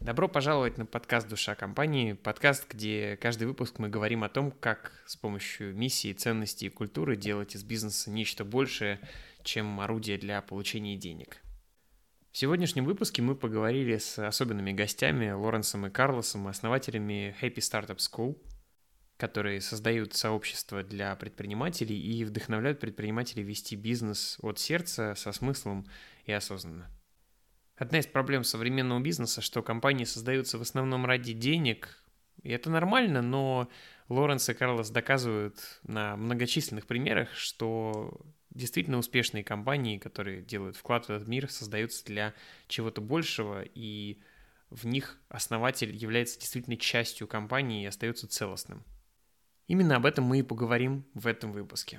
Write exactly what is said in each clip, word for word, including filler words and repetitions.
Добро пожаловать на подкаст «Душа компании», подкаст, где каждый выпуск мы говорим о том, как с помощью миссии, ценностей и культуры делать из бизнеса нечто большее, чем орудие для получения денег. В сегодняшнем выпуске мы поговорили с особенными гостями Лоренсом и Карлосом, основателями Happy Startup School, которые создают сообщество для предпринимателей и вдохновляют предпринимателей вести бизнес от сердца, со смыслом и осознанно. Одна из проблем современного бизнеса, что компании создаются в основном ради денег, и это нормально, но Лоренс и Карлос доказывают на многочисленных примерах, что действительно успешные компании, которые делают вклад в этот мир, создаются для чего-то большего, и в них основатель является действительно частью компании и остается целостным. Именно об этом мы и поговорим в этом выпуске.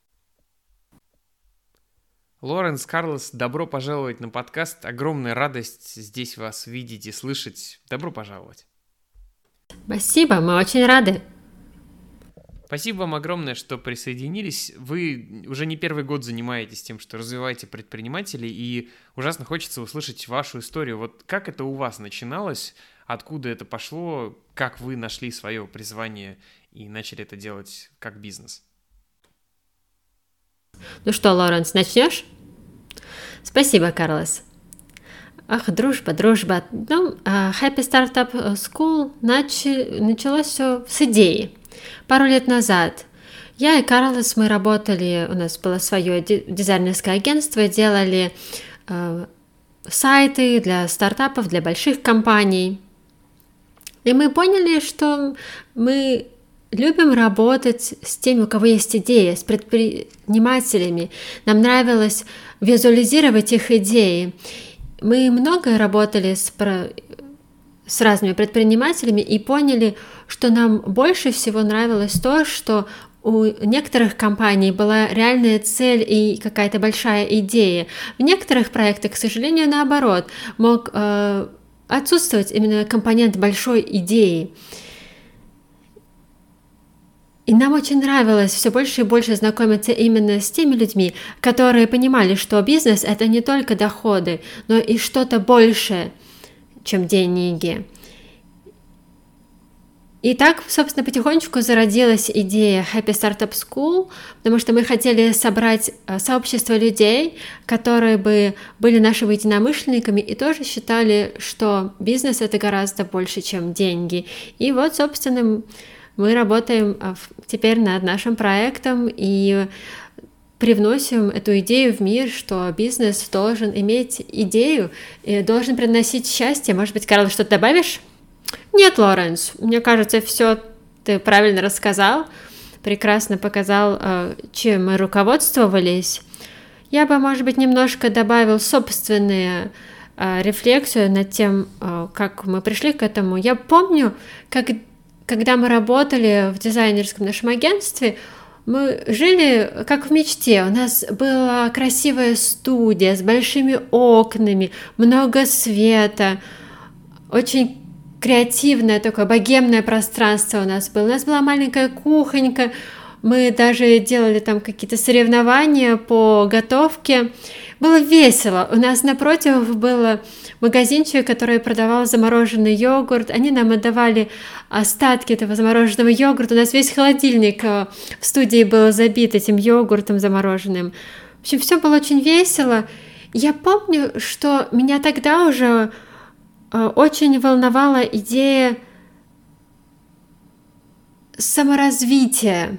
Лоренс, Карлос, добро пожаловать на подкаст. Огромная радость здесь вас видеть и слышать. Добро пожаловать. Спасибо, мы очень рады. Спасибо вам огромное, что присоединились. Вы уже не первый год занимаетесь тем, что развиваете предпринимателей, и ужасно хочется услышать вашу историю. Вот как это у вас начиналось, откуда это пошло, как вы нашли свое призвание и начали это делать как бизнес? Ну что, Лоренс, начнешь? Спасибо, Карлос. Ах, дружба, дружба. Ну, Happy Startup School начи... началось все с идеи. Пару лет назад я и Карлос, мы работали, у нас было свое дизайнерское агентство, делали э, сайты для стартапов, для больших компаний. И мы поняли, что мы любим работать с теми, у кого есть идеи, с предпринимателями. Нам нравилось визуализировать их идеи. Мы много работали с, с разными предпринимателями и поняли, что нам больше всего нравилось то, что у некоторых компаний была реальная цель и какая-то большая идея. В некоторых проектах, к сожалению, наоборот, мог э, отсутствовать именно компонент большой идеи. И нам очень нравилось все больше и больше знакомиться именно с теми людьми, которые понимали, что бизнес – это не только доходы, но и что-то большее, чем деньги. И так, собственно, потихонечку зародилась идея Happy Startup School, потому что мы хотели собрать сообщество людей, которые бы были нашими единомышленниками и тоже считали, что бизнес – это гораздо больше, чем деньги. И вот, собственно, мы работаем теперь над нашим проектом и привносим эту идею в мир, что бизнес должен иметь идею и должен приносить счастье. Может быть, Карл, что-то добавишь? Нет, Лоренс, мне кажется, все ты правильно рассказал, прекрасно показал, чем мы руководствовались. Я бы, может быть, немножко добавил собственную рефлексию над тем, как мы пришли к этому. Я помню, как Когда мы работали в дизайнерском нашем агентстве, мы жили как в мечте. У нас была красивая студия с большими окнами, много света, очень креативное такое богемное пространство у нас было. У нас была маленькая кухонька, мы даже делали там какие-то соревнования по готовке. Было весело. У нас напротив был магазинчик, который продавал замороженный йогурт. Они нам отдавали остатки этого замороженного йогурта. У нас весь холодильник в студии был забит этим йогуртом замороженным. В общем, все было очень весело. Я помню, что меня тогда уже очень волновала идея саморазвития,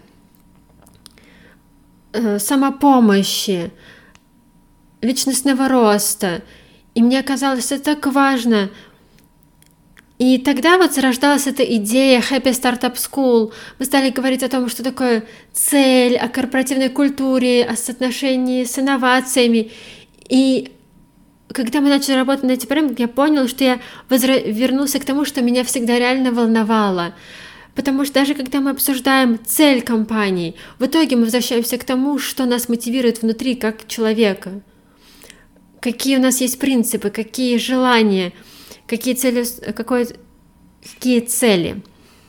самопомощи, личностного роста. И мне казалось, это так важно. И тогда вот зарождалась эта идея Happy Startup School. Мы стали говорить о том, что такое цель, о корпоративной культуре, о соотношении с инновациями. И когда мы начали работать над этим проектом, я поняла, что я возра... вернулся к тому, что меня всегда реально волновало. Потому что даже когда мы обсуждаем цель компании, в итоге мы возвращаемся к тому, что нас мотивирует внутри как человека. Какие у нас есть принципы, какие желания, какие цели, какой, какие цели.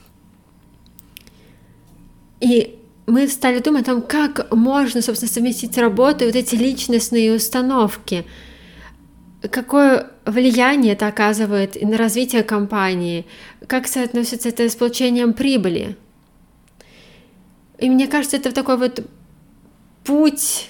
И мы стали думать о том, как можно, собственно, совместить работу и вот эти личностные установки. какое влияние это оказывает и на развитие компании, как соотносится это с получением прибыли. И мне кажется, это такой вот путь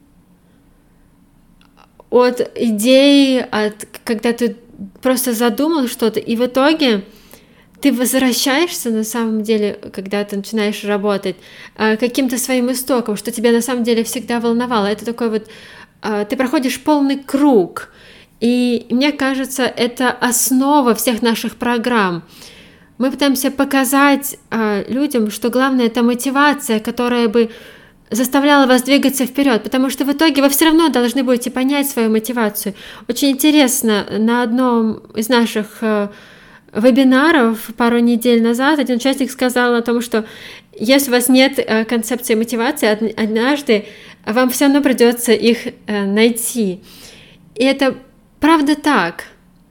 от идеи, от когда ты просто задумал что-то, и в итоге ты возвращаешься на самом деле, когда ты начинаешь работать, к каким-то своим истокам, что тебя на самом деле всегда волновало. Это такой вот, ты проходишь полный круг. И мне кажется, это основа всех наших программ. Мы пытаемся показать людям, что главное — это мотивация, которая бы заставляла вас двигаться вперед, потому что в итоге вы все равно должны будете понять свою мотивацию. Очень интересно, на одном из наших вебинаров пару недель назад один участник сказал о том, что если у вас нет концепции мотивации, однажды вам все равно придется их найти. И это правда так.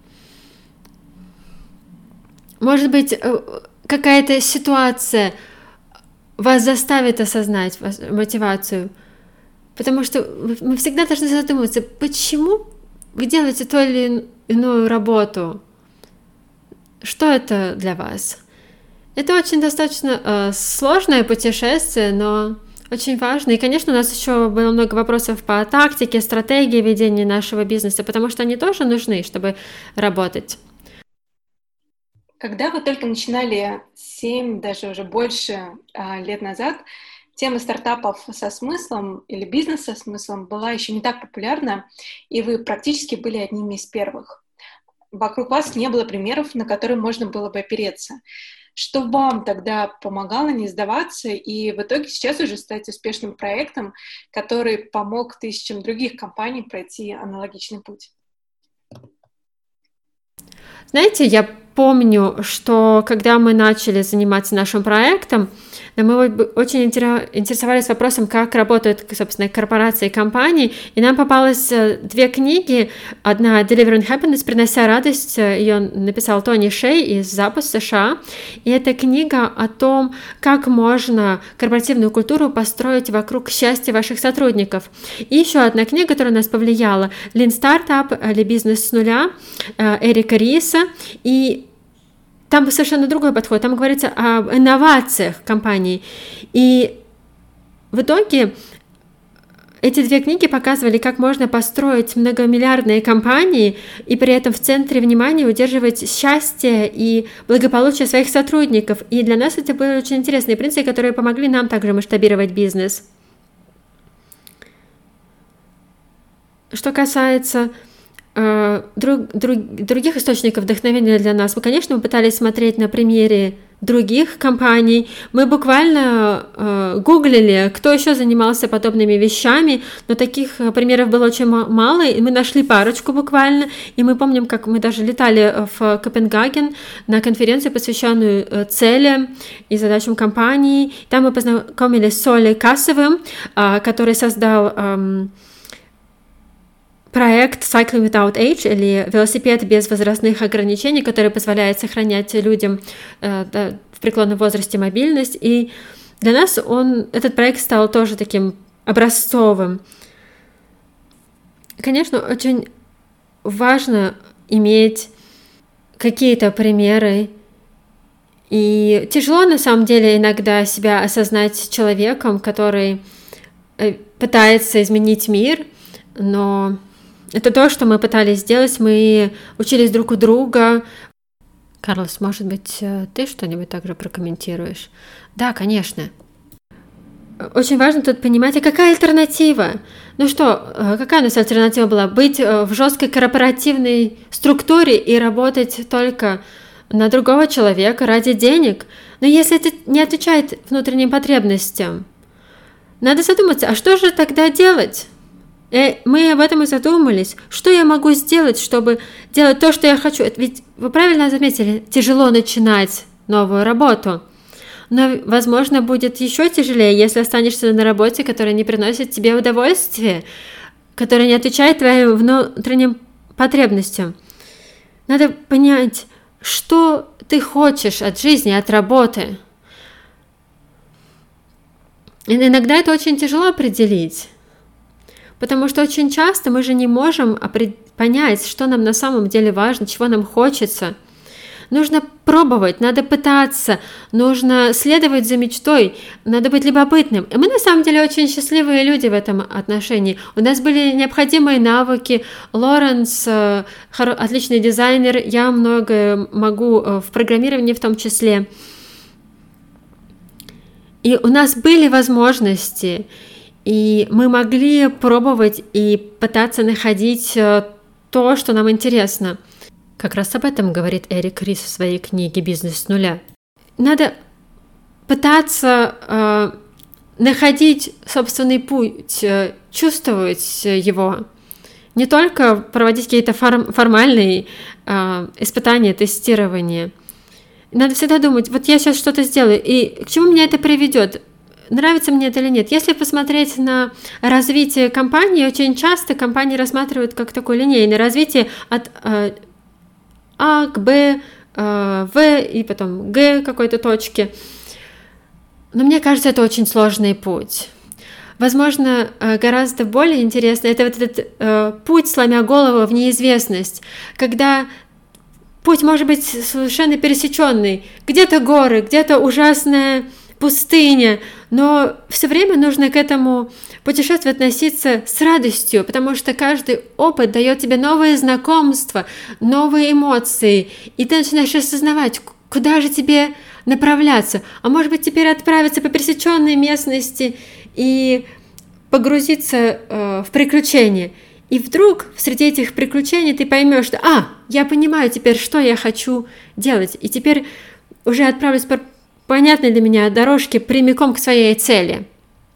Может быть, какая-то ситуация вас заставит осознать мотивацию, потому что мы всегда должны задумываться, почему вы делаете ту или иную работу, что это для вас. Это очень достаточно э, сложное путешествие, но очень важно. И, конечно, у нас еще было много вопросов по тактике, стратегии ведения нашего бизнеса, потому что они тоже нужны, чтобы работать. Когда вы только начинали семь, даже уже больше а, лет назад, тема стартапов со смыслом или бизнеса со смыслом была еще не так популярна, и вы практически были одними из первых. Вокруг вас не было примеров, на которые можно было бы опереться. Что вам тогда помогало не сдаваться и в итоге сейчас уже стать успешным проектом, который помог тысячам других компаний пройти аналогичный путь? Знаете, я помню, что когда мы начали заниматься нашим проектом, мы очень интересовались вопросом, как работают, собственно, корпорации и компании, и нам попалось две книги. Одна «Delivering Happiness», «Принося радость», ее написал Тони Шей из Запада, США, и это книга о том, как можно корпоративную культуру построить вокруг счастья ваших сотрудников. И еще одна книга, которая нас повлияла, «Lean Startup» или «Бизнес с нуля» Эрика Риса, и там совершенно другой подход, там говорится об инновациях компании. И в итоге эти две книги показывали, как можно построить многомиллиардные компании и при этом в центре внимания удерживать счастье и благополучие своих сотрудников. И для нас это были очень интересные принципы, которые помогли нам также масштабировать бизнес. Что касается Друг, друг, других источников вдохновения для нас. Мы, конечно, мы пытались смотреть на примере других компаний. Мы буквально э, гуглили, кто еще занимался подобными вещами, но таких примеров было очень мало, и мы нашли парочку буквально. И мы помним, как мы даже летали в Копенгаген на конференцию, посвященную целям и задачам компании. Там мы познакомились с Олей Кассовым, э, который создал э, проект Cycling Without Age, или велосипед без возрастных ограничений, который позволяет сохранять людям э, да, в преклонном возрасте мобильность. И для нас он, этот проект стал тоже таким образцовым. Конечно, очень важно иметь какие-то примеры. И тяжело на самом деле иногда себя осознать человеком, который пытается изменить мир, но это то, что мы пытались сделать, мы учились друг у друга. Карлос, может быть, ты что-нибудь также прокомментируешь? Да, конечно. Очень важно тут понимать, а какая альтернатива? Ну что, какая у нас альтернатива была? Быть в жесткой корпоративной структуре и работать только на другого человека ради денег? Но если это не отвечает внутренним потребностям, надо задуматься, а что же тогда делать? И мы об этом и задумались. Что я могу сделать, чтобы делать то, что я хочу? Ведь вы правильно заметили, тяжело начинать новую работу. Но, возможно, будет еще тяжелее, если останешься на работе, которая не приносит тебе удовольствия, которая не отвечает твоим внутренним потребностям. Надо понять, что ты хочешь от жизни, от работы. И иногда это очень тяжело определить. Потому что очень часто мы же не можем понять, что нам на самом деле важно, чего нам хочется. Нужно пробовать, надо пытаться, нужно следовать за мечтой, надо быть любопытным. И мы на самом деле очень счастливые люди в этом отношении. У нас были необходимые навыки. Лоренс э, отличный дизайнер, я многое могу э, в программировании в том числе. И у нас были возможности, и мы могли пробовать и пытаться находить э, то, что нам интересно. Как раз об этом говорит Эрик Рис в своей книге «Бизнес с нуля». Надо пытаться э, находить собственный путь, э, чувствовать его, не только проводить какие-то фор- формальные э, испытания, тестирования. Надо всегда думать, вот я сейчас что-то сделаю, и к чему меня это приведет? Нравится мне это или нет? Если посмотреть на развитие компании, очень часто компании рассматривают как такое линейное развитие от э, А к Б, э, В и потом Г какой-то точки. Но мне кажется, это очень сложный путь. Возможно, э, гораздо более интересно это вот этот э, путь, сломя голову в неизвестность, когда путь может быть совершенно пересеченный. Где-то горы, где-то ужасная пустыня, но все время нужно к этому путешествию относиться с радостью, потому что каждый опыт дает тебе новые знакомства, новые эмоции, и ты начинаешь осознавать, куда же тебе направляться. А может быть, теперь отправиться по пересеченной местности и погрузиться э, в приключения. И вдруг среди этих приключений ты поймешь, что «А, я понимаю теперь, что я хочу делать, и теперь уже отправлюсь по понятной для меня дорожке прямиком к своей цели».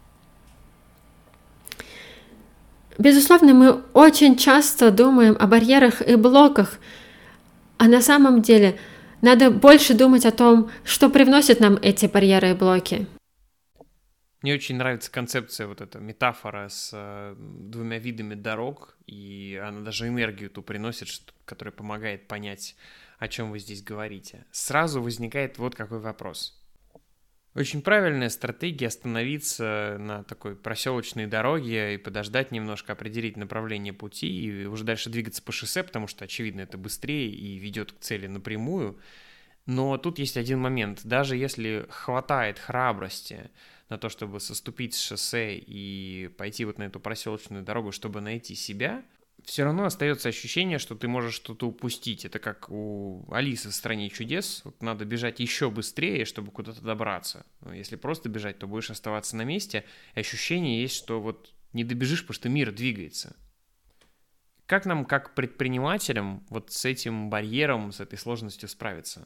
Безусловно, мы очень часто думаем о барьерах и блоках, а на самом деле надо больше думать о том, что привносит нам эти барьеры и блоки. Мне очень нравится концепция, вот эта метафора с э, двумя видами дорог, и она даже энергию ту приносит, что, которая помогает понять, о чем вы здесь говорите. Сразу возникает вот какой вопрос. Очень правильная стратегия остановиться на такой проселочной дороге и подождать немножко, определить направление пути и уже дальше двигаться по шоссе, потому что, очевидно, это быстрее и ведет к цели напрямую. Но тут есть один момент. Даже если хватает храбрости на то, чтобы соступить с шоссе и пойти вот на эту проселочную дорогу, чтобы найти себя, все равно остается ощущение, что ты можешь что-то упустить. Это как у Алисы в «Стране чудес». Вот надо бежать еще быстрее, чтобы куда-то добраться. Но если просто бежать, то будешь оставаться на месте. И ощущение есть, что вот не добежишь, потому что мир двигается. Как нам, как предпринимателям, вот с этим барьером, с этой сложностью справиться?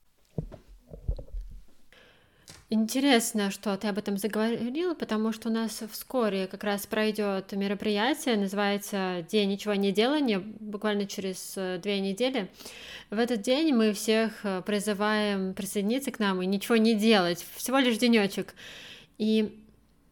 Интересно, что ты об этом заговорила, потому что у нас вскоре как раз пройдет мероприятие, называется «День ничего не делания», буквально через две недели. В этот день мы всех призываем присоединиться к нам и ничего не делать, всего лишь денечек. И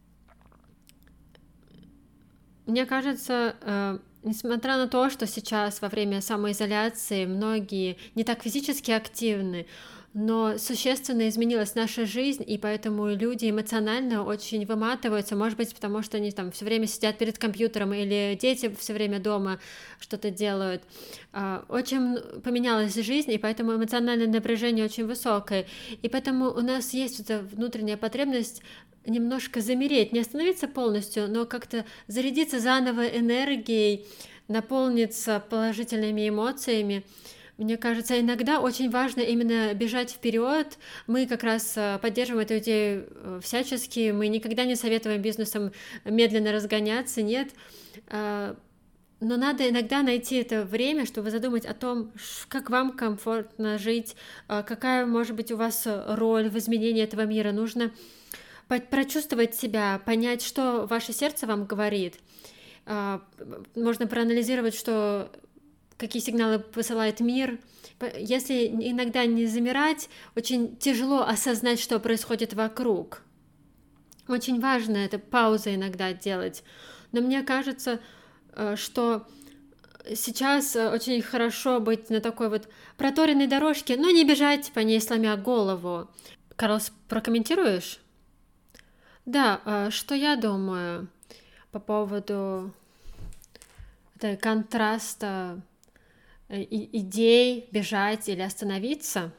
мне кажется, несмотря на то, что сейчас во время самоизоляции многие не так физически активны, но существенно изменилась наша жизнь, и поэтому люди эмоционально очень выматываются, может быть, потому что они там все время сидят перед компьютером или дети все время дома что-то делают. Очень поменялась жизнь, и поэтому эмоциональное напряжение очень высокое, и поэтому у нас есть эта внутренняя потребность немножко замереть, не остановиться полностью, но как-то зарядиться заново энергией, наполниться положительными эмоциями. Мне кажется, иногда очень важно именно бежать вперед. Мы как раз поддерживаем эту идею всячески. Мы никогда не советуем бизнесам медленно разгоняться, нет. Но надо иногда найти это время, чтобы задумать о том, как вам комфортно жить, какая может быть у вас роль в изменении этого мира. Нужно прочувствовать себя, понять, что ваше сердце вам говорит. Можно проанализировать, что какие сигналы посылает мир. Если иногда не замирать, очень тяжело осознать, что происходит вокруг. Очень важно это паузы иногда делать. Но мне кажется, что сейчас очень хорошо быть на такой вот проторенной дорожке, но не бежать по ней, сломя голову. Карлос, прокомментируешь? Да, что я думаю по поводу это контраст э, и- идей бежать или остановиться.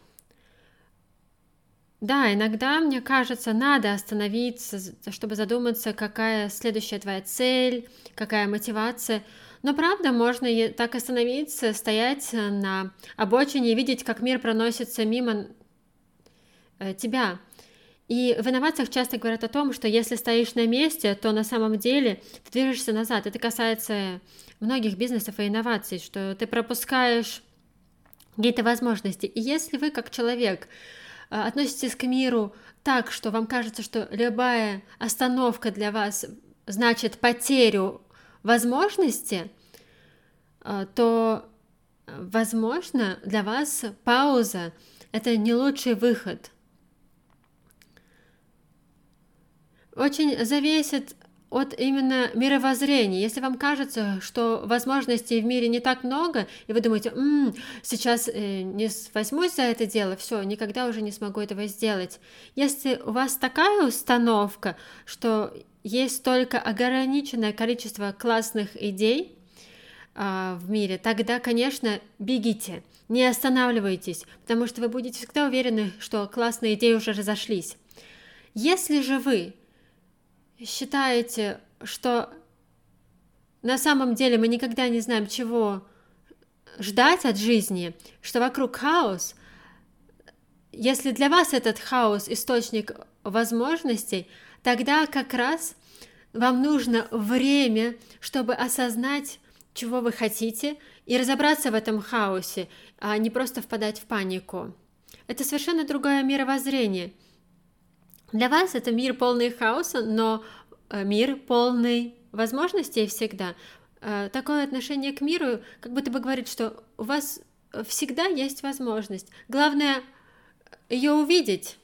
Да, иногда, мне кажется, надо остановиться, з- чтобы задуматься, какая следующая твоя цель, какая мотивация. Но правда, можно и так остановиться, стоять э, на обочине и видеть, как мир проносится мимо э, тебя. И в инновациях часто говорят о том, что если стоишь на месте, то на самом деле ты движешься назад. Это касается многих бизнесов и инноваций, что ты пропускаешь какие-то возможности. И если вы, как человек, э, относитесь к миру так, что вам кажется, что любая остановка для вас значит потерю возможности, э, то, э, возможно, для вас пауза — это не лучший выход. Очень зависит от именно мировоззрения. Если вам кажется, что возможностей в мире не так много, и вы думаете: «М, сейчас э, не с- возьмусь за это дело, все, никогда уже не смогу этого сделать». Если у вас такая установка, что есть только ограниченное количество классных идей а, в мире, тогда, конечно, бегите, не останавливайтесь, потому что вы будете всегда уверены, что классные идеи уже разошлись. Если же вы считаете, что на самом деле мы никогда не знаем, чего ждать от жизни, что вокруг хаос, если для вас этот хаос источник возможностей, тогда как раз вам нужно время, чтобы осознать, чего вы хотите, и разобраться в этом хаосе, а не просто впадать в панику. Это совершенно другое мировоззрение. Для вас это мир полный хаоса, но э, мир полный возможностей всегда. Э, Такое отношение к миру как будто бы говорит, что у вас всегда есть возможность. Главное ее увидеть.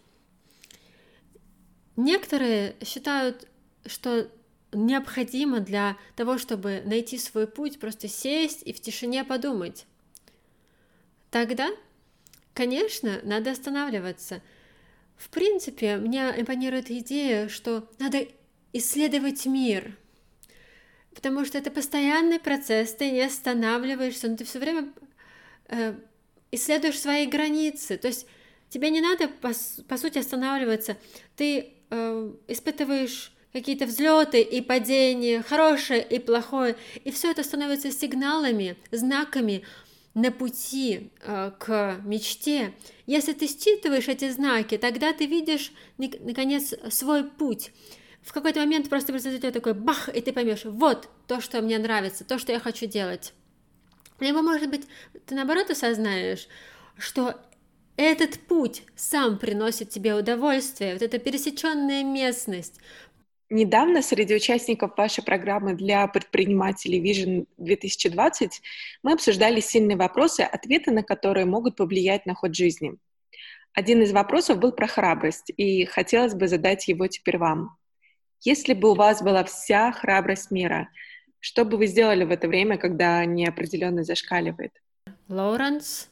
Некоторые считают, что необходимо для того, чтобы найти свой путь, просто сесть и в тишине подумать. Тогда, конечно, надо останавливаться. В принципе, мне импонирует идея, что надо исследовать мир, потому что это постоянный процесс, ты не останавливаешься, но ты все время э, исследуешь свои границы. То есть тебе не надо, по, по сути, останавливаться. Ты э, испытываешь какие-то взлеты и падения, хорошее и плохое, и все это становится сигналами, знаками на пути э, к мечте. Если ты считываешь эти знаки, тогда ты видишь, наконец, свой путь. В какой-то момент просто произойдет такой бах, и ты поймешь: вот то, что мне нравится, то, что я хочу делать. Либо, может быть, ты наоборот осознаешь, что этот путь сам приносит тебе удовольствие, вот эта пересеченная местность. Недавно среди участников вашей программы для предпринимателей Vision две тысячи двадцать мы обсуждали сильные вопросы, ответы на которые могут повлиять на ход жизни. Один из вопросов был про храбрость, и хотелось бы задать его теперь вам. Если бы у вас была вся храбрость мира, что бы вы сделали в это время, когда неопределенность зашкаливает? Лоуренс,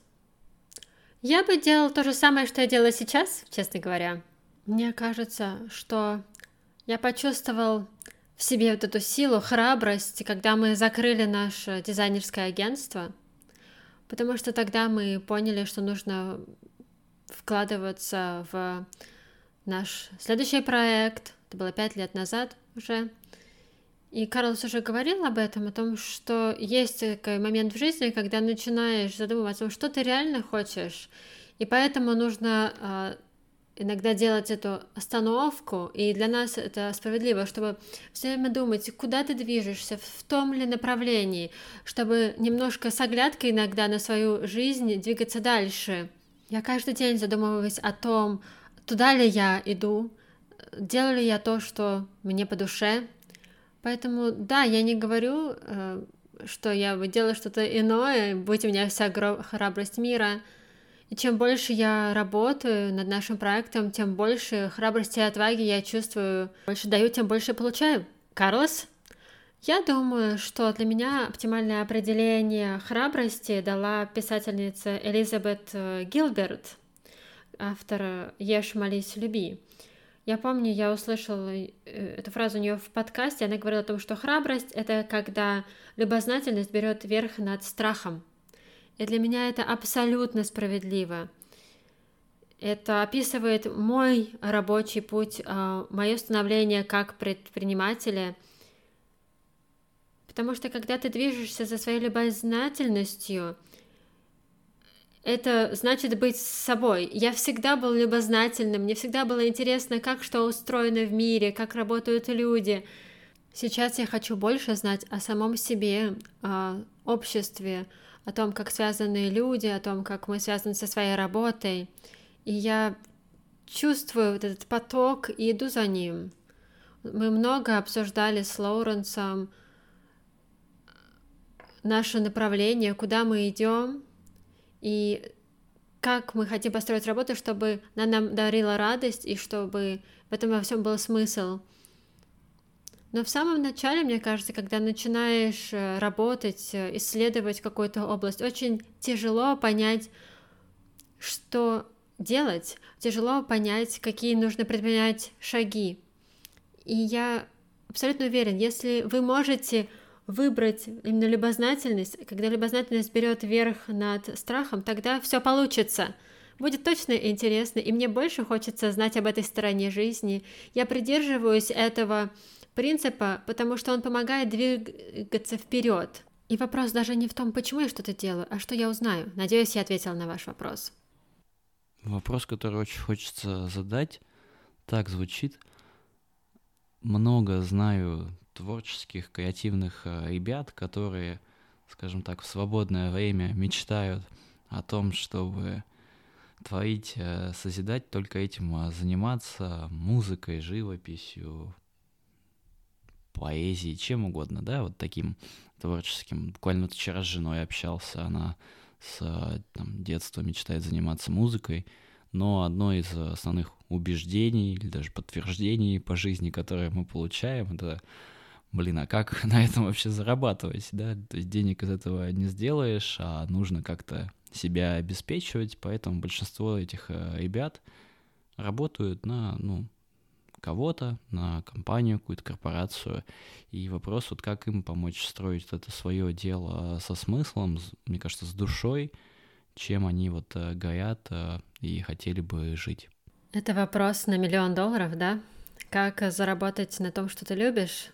я бы делала то же самое, что я делаю сейчас, честно говоря. Мне кажется, что я почувствовал в себе вот эту силу, храбрость, когда мы закрыли наше дизайнерское агентство, потому что тогда мы поняли, что нужно вкладываться в наш следующий проект. Это было пять лет назад уже. И Карлос уже говорил об этом, о том, что есть такой момент в жизни, когда начинаешь задумываться, что ты реально хочешь. И поэтому нужно э, иногда делать эту остановку, и для нас это справедливо, чтобы все время думать, куда ты движешься, в том ли направлении, чтобы немножко с оглядкой иногда на свою жизнь двигаться дальше. Я каждый день задумываюсь о том, туда ли я иду, делаю ли я то, что мне по душе. Поэтому, да, я не говорю, э, что я бы делала что-то иное, будь у меня вся гро- храбрость мира. И чем больше я работаю над нашим проектом, тем больше храбрости и отваги я чувствую. Больше даю, тем больше получаю. Карлос? Я думаю, что для меня оптимальное определение храбрости дала писательница Элизабет э, Гилберт, автор «Ешь, молись, люби». Я помню, я услышала э, эту фразу у нее в подкасте, она говорила о том, что храбрость — это когда любознательность берет верх над страхом. И для меня это абсолютно справедливо. Это описывает мой рабочий путь, мое становление как предпринимателя. Потому что когда ты движешься за своей любознательностью, это значит быть собой. Я всегда был любознательным, мне всегда было интересно, как что устроено в мире, как работают люди. Сейчас я хочу больше знать о самом себе, о обществе, о том, как связаны люди, о том, как мы связаны со своей работой. И я чувствую вот этот поток и иду за ним. Мы много обсуждали с Лоуренсом наше направление, куда мы идем, и как мы хотим построить работу, чтобы она нам дарила радость, и чтобы в этом во всем был смысл. Но в самом начале, мне кажется, когда начинаешь работать, исследовать какую-то область, очень тяжело понять, что делать, тяжело понять, какие нужно предпринять шаги. И я абсолютно уверен, если вы можете выбрать именно любознательность, когда любознательность берет верх над страхом, тогда все получится. Будет точно интересно, и мне больше хочется знать об этой стороне жизни. Я придерживаюсь этого принципа, потому что он помогает двигаться вперед. И вопрос даже не в том, почему я что-то делаю, а что я узнаю. Надеюсь, я ответила на ваш вопрос. Вопрос, который очень хочется задать, так звучит. Много знаю творческих, креативных ребят, которые, скажем так, в свободное время мечтают о том, чтобы творить, созидать, только этим заниматься, музыкой, живописью, поэзией, чем угодно, да, вот таким творческим. Буквально вот вчера с женой общался, она с там, детства мечтает заниматься музыкой, но одно из основных убеждений или даже подтверждений по жизни, которые мы получаем, это, блин, а как на этом вообще зарабатывать, да, то есть денег из этого не сделаешь, а нужно как-то себя обеспечивать, поэтому большинство этих ребят работают на, ну, кого-то, на компанию, какую-то корпорацию, и вопрос, вот как им помочь строить это свое дело со смыслом, мне кажется, с душой, чем они вот горят и хотели бы жить. Это вопрос на миллион долларов, да? Как заработать на том, что ты любишь?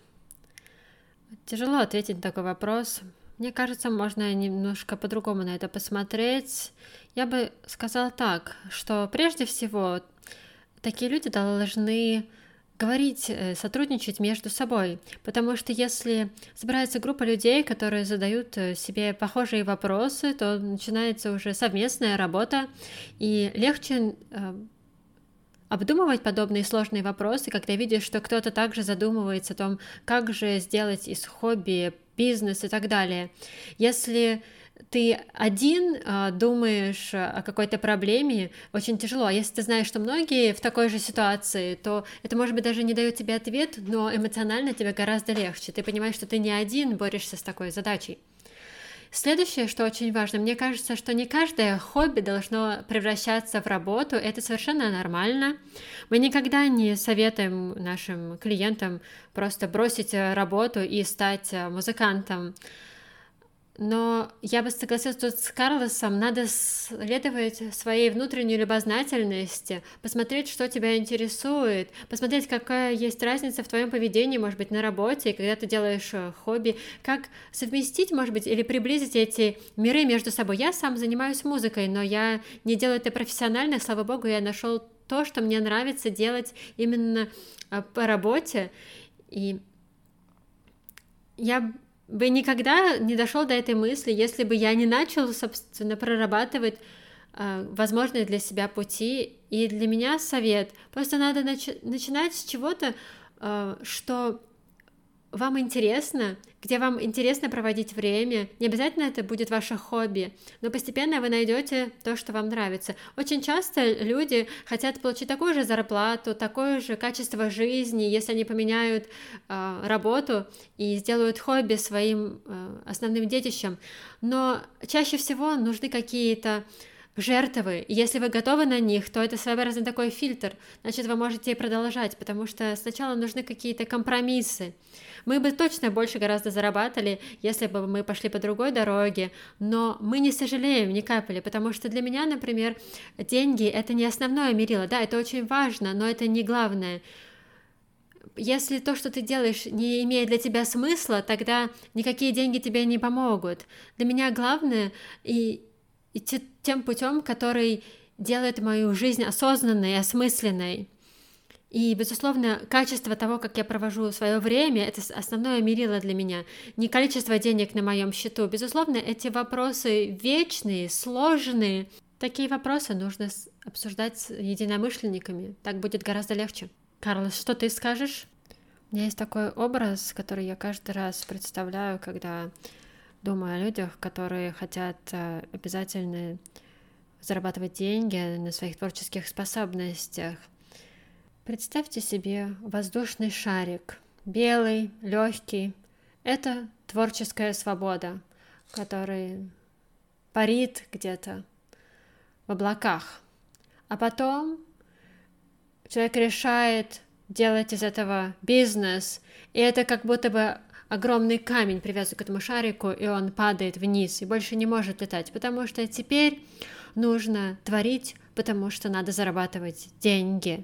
Тяжело ответить на такой вопрос. Мне кажется, можно немножко по-другому на это посмотреть. Я бы сказала так, что прежде всего такие люди должны говорить, сотрудничать между собой, потому что если собирается группа людей, которые задают себе похожие вопросы, то начинается уже совместная работа, и легче э, обдумывать подобные сложные вопросы, когда видишь, что кто-то также задумывается о том, как же сделать из хобби бизнес и так далее. Если ты один э, думаешь о какой-то проблеме, очень тяжело. А если ты знаешь, что многие в такой же ситуации, то это, может быть, даже не дает тебе ответ, но эмоционально тебе гораздо легче. Ты понимаешь, что ты не один борешься с такой задачей. Следующее, что очень важно, мне кажется, что не каждое хобби должно превращаться в работу, это совершенно нормально. Мы никогда не советуем нашим клиентам просто бросить работу и стать музыкантом. Но я бы согласилась тут с Карлосом, надо следовать своей внутренней любознательности, посмотреть, что тебя интересует, посмотреть, какая есть разница в твоем поведении, может быть, на работе, когда ты делаешь хобби, как совместить, может быть, или приблизить эти миры между собой. Я сам занимаюсь музыкой, но я не делаю это профессионально, слава богу, я нашел то, что мне нравится делать именно по работе, и я бы никогда не дошел до этой мысли, если бы я не начал, собственно, прорабатывать э, возможные для себя пути. И для меня совет: просто надо нач- начинать с чего-то, э, что вам интересно, где вам интересно проводить время. Не обязательно это будет ваше хобби, но постепенно вы найдете то, что вам нравится. Очень часто люди хотят получить такую же зарплату, такое же качество жизни, если они поменяют э, работу и сделают хобби своим э, основным детищем. Но чаще всего нужны какие-то жертвы. И если вы готовы на них, то это своеобразный такой фильтр, значит, вы можете продолжать, потому что сначала нужны какие-то компромиссы. Мы бы точно больше гораздо зарабатывали, если бы мы пошли по другой дороге, но мы не сожалеем ни капли, потому что для меня, например, деньги — это не основное мерило. Да, это очень важно, но это не главное. Если то, что ты делаешь, не имеет для тебя смысла, тогда никакие деньги тебе не помогут. Для меня главное и идти тем путем, который делает мою жизнь осознанной, осмысленной. И, безусловно, качество того, как я провожу свое время, это основное мерило для меня. Не количество денег на моем счету. Безусловно, эти вопросы вечные, сложные. Такие вопросы нужно обсуждать с единомышленниками. Так будет гораздо легче. Карлос, что ты скажешь? У меня есть такой образ, который я каждый раз представляю, когда думаю о людях, которые хотят обязательно зарабатывать деньги на своих творческих способностях. Представьте себе воздушный шарик, белый, легкий. Это творческая свобода, который парит где-то в облаках. А потом человек решает делать из этого бизнес, и это как будто бы огромный камень привязан к этому шарику, и он падает вниз и больше не может летать, потому что теперь нужно творить, потому что надо зарабатывать деньги.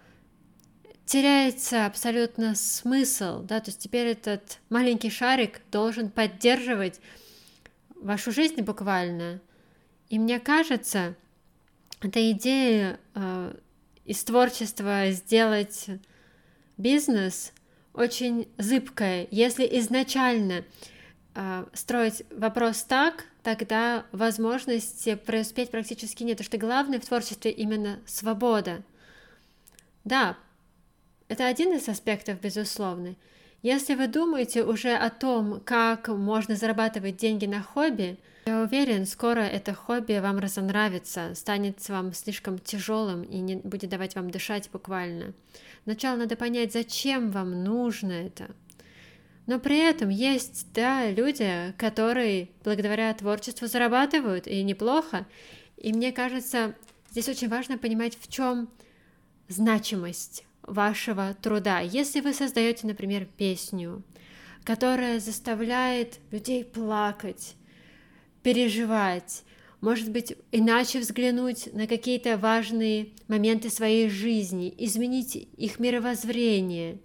Теряется абсолютно смысл, да, то есть теперь этот маленький шарик должен поддерживать вашу жизнь буквально. И мне кажется, эта идея э, из творчества сделать бизнес очень зыбкая. Если изначально э, строить вопрос так, тогда возможности преуспеть практически нет, потому что главное в творчестве именно свобода. Да, это один из аспектов, безусловно. Если вы думаете уже о том, как можно зарабатывать деньги на хобби, я уверен, скоро это хобби вам разонравится, станет вам слишком тяжелым и не будет давать вам дышать буквально. Сначала надо понять, зачем вам нужно это. Но при этом есть, да, люди, которые благодаря творчеству зарабатывают, и неплохо. И мне кажется, здесь очень важно понимать, в чем значимость вашего труда. Если вы создаете, например, песню, которая заставляет людей плакать, переживать, может быть, иначе взглянуть на какие-то важные моменты своей жизни, изменить их мировоззрение,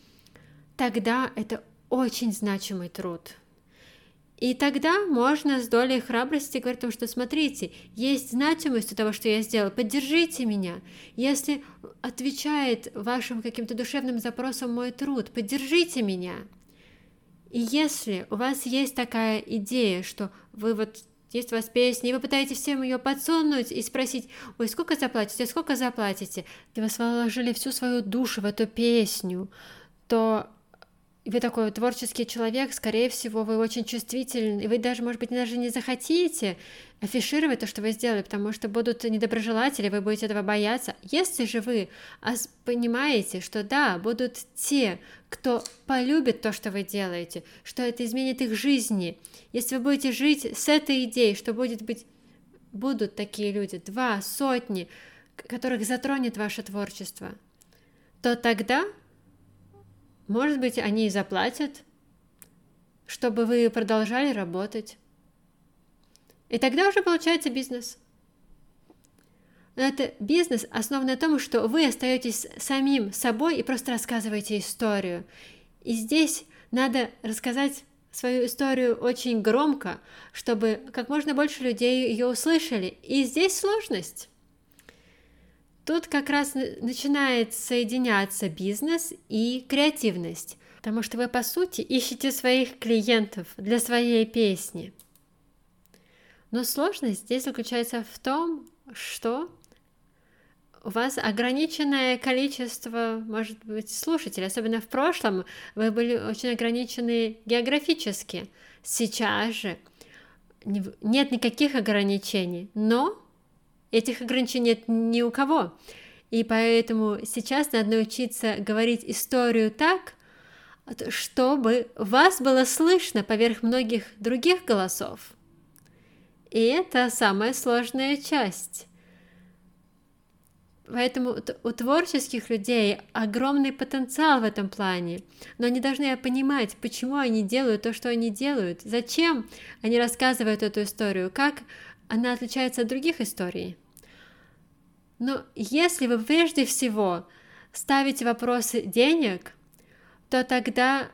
тогда это очень значимый труд. И тогда можно с долей храбрости говорить о том, что смотрите, есть значимость у того, что я сделал, поддержите меня. Если отвечает вашим каким-то душевным запросам мой труд, поддержите меня. И если у вас есть такая идея, что вы вот, есть у вас песня, и вы пытаетесь всем ее подсунуть и спросить, ой, сколько заплатите, сколько заплатите, и вы вложили всю свою душу в эту песню, то вы такой творческий человек, скорее всего, вы очень чувствительны, и вы даже, может быть, даже не захотите афишировать то, что вы сделали, потому что будут недоброжелатели, вы будете этого бояться. Если же вы понимаете, что да, будут те, кто полюбит то, что вы делаете, что это изменит их жизни, если вы будете жить с этой идеей, что будет быть, будут такие люди, два, сотни, которых затронет ваше творчество, то тогда, может быть, они и заплатят, чтобы вы продолжали работать. И тогда уже получается бизнес. Но это бизнес, основан на том, что вы остаетесь самим собой и просто рассказываете историю. И здесь надо рассказать свою историю очень громко, чтобы как можно больше людей ее услышали. И здесь сложность. Тут как раз начинает соединяться бизнес и креативность, потому что вы, по сути, ищете своих клиентов для своей песни. Но сложность здесь заключается в том, что у вас ограниченное количество, может быть, слушателей, особенно в прошлом вы были очень ограничены географически. Сейчас же нет никаких ограничений, но этих ограничений нет ни у кого. И поэтому сейчас надо научиться говорить историю так, чтобы вас было слышно поверх многих других голосов. И это самая сложная часть. Поэтому у творческих людей огромный потенциал в этом плане, но они должны понимать, почему они делают то, что они делают, зачем они рассказывают эту историю, как она отличается от других историй. Но если вы прежде всего ставите вопросы денег, то тогда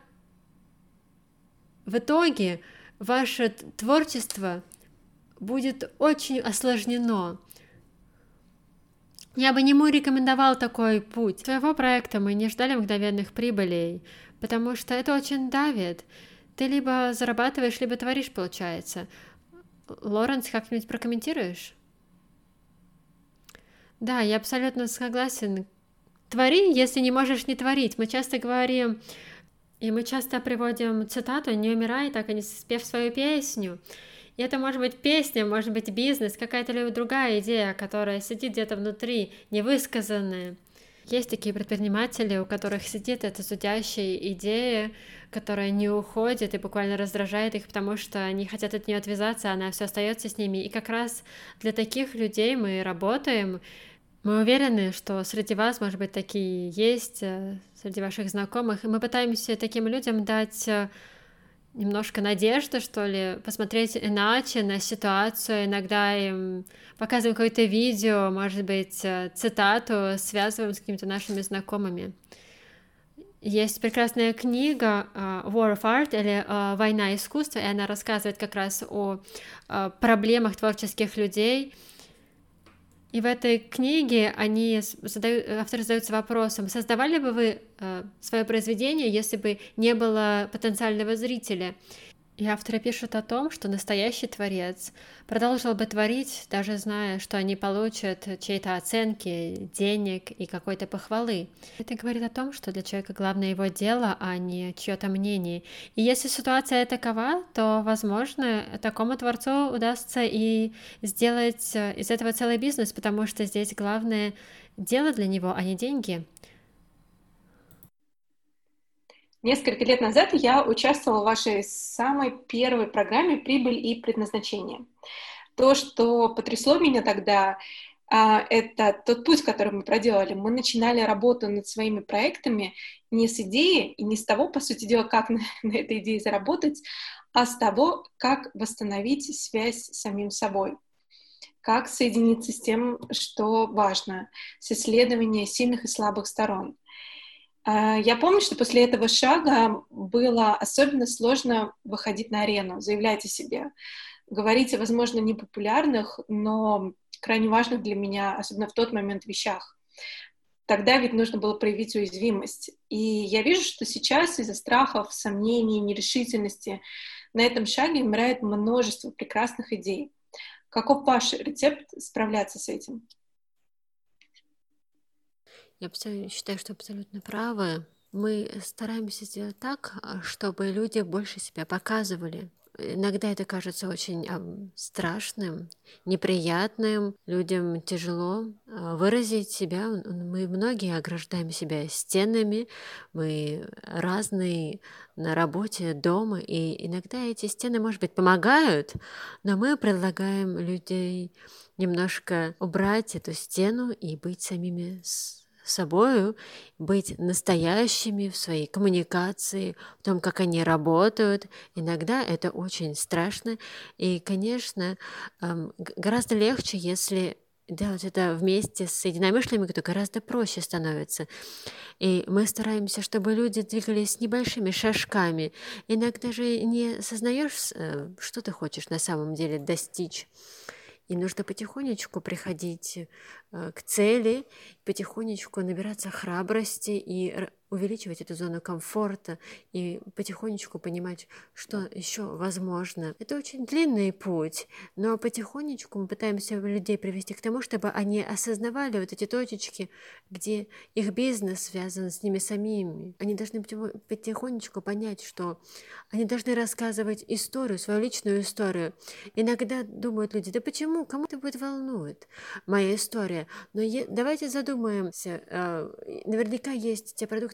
в итоге ваше творчество будет очень осложнено. Я бы не ему рекомендовал такой путь. Своего проекта мы не ждали мгновенных прибылей, потому что это очень давит. Ты либо зарабатываешь, либо творишь, получается. Лоренс, как-нибудь прокомментируешь? Да, я абсолютно согласен. Твори, если не можешь не творить. Мы часто говорим, и мы часто приводим цитату «Не умирай, так и не спев свою песню». И это может быть песня, может быть бизнес, какая-то либо другая идея, которая сидит где-то внутри, невысказанная. Есть такие предприниматели, у которых сидит эта зудящая идея, которая не уходит и буквально раздражает их, потому что они хотят от нее отвязаться, а она все остается с ними. И как раз для таких людей мы работаем. Мы уверены, что среди вас, может быть, такие есть, среди ваших знакомых, и мы пытаемся таким людям дать немножко надежды, что ли, посмотреть иначе на ситуацию, иногда им показываем какое-то видео, может быть, цитату, связываем с какими-то нашими знакомыми. Есть прекрасная книга War of Art или «Война искусства», и она рассказывает как раз о проблемах творческих людей. И в этой книге они задают, авторы задаются вопросом, создавали бы вы э, свое произведение, если бы не было потенциального зрителя? И авторы пишут о том, что настоящий творец продолжил бы творить, даже зная, что они получат чьи-то оценки, денег и какой-то похвалы. Это говорит о том, что для человека главное его дело, а не чье-то мнение. И если ситуация такова, то, возможно, такому творцу удастся и сделать из этого целый бизнес, потому что здесь главное дело для него, а не деньги. Несколько лет назад я участвовала в вашей самой первой программе «Прибыль и предназначение». То, что потрясло меня тогда, это тот путь, который мы проделали. Мы начинали работу над своими проектами не с идеи и не с того, по сути дела, как на, на этой идее заработать, а с того, как восстановить связь с самим собой, как соединиться с тем, что важно, с исследованием сильных и слабых сторон. Я помню, что после этого шага было особенно сложно выходить на арену, заявлять о себе, говорить о, возможно, непопулярных, но крайне важных для меня, особенно в тот момент, вещах. Тогда ведь нужно было проявить уязвимость. И я вижу, что сейчас из-за страхов, сомнений, нерешительности на этом шаге умирает множество прекрасных идей. Каков ваш рецепт справляться с этим? Я считаю, что абсолютно правы. Мы стараемся сделать так, чтобы люди больше себя показывали. Иногда это кажется очень страшным, неприятным. Людям тяжело выразить себя. Мы многие ограждаем себя стенами. Мы разные на работе, дома. И иногда эти стены, может быть, помогают, но мы предлагаем людей немножко убрать эту стену и быть самими собою, быть настоящими в своей коммуникации, в том, как они работают. Иногда это очень страшно. И, конечно, гораздо легче, если делать это вместе с единомышленниками, то гораздо проще становится. И мы стараемся, чтобы люди двигались небольшими шажками. Иногда же не сознаешь, что ты хочешь на самом деле достичь. И нужно потихонечку приходить к цели, потихонечку набираться храбрости и увеличивать эту зону комфорта и потихонечку понимать, что еще возможно. Это очень длинный путь, но потихонечку мы пытаемся людей привести к тому, чтобы они осознавали вот эти точечки, где их бизнес связан с ними самими. Они должны потихонечку понять, что они должны рассказывать историю, свою личную историю. Иногда думают люди, да почему, кому это будет волнует моя история? Но е- давайте задумаемся, э, наверняка есть те продукты,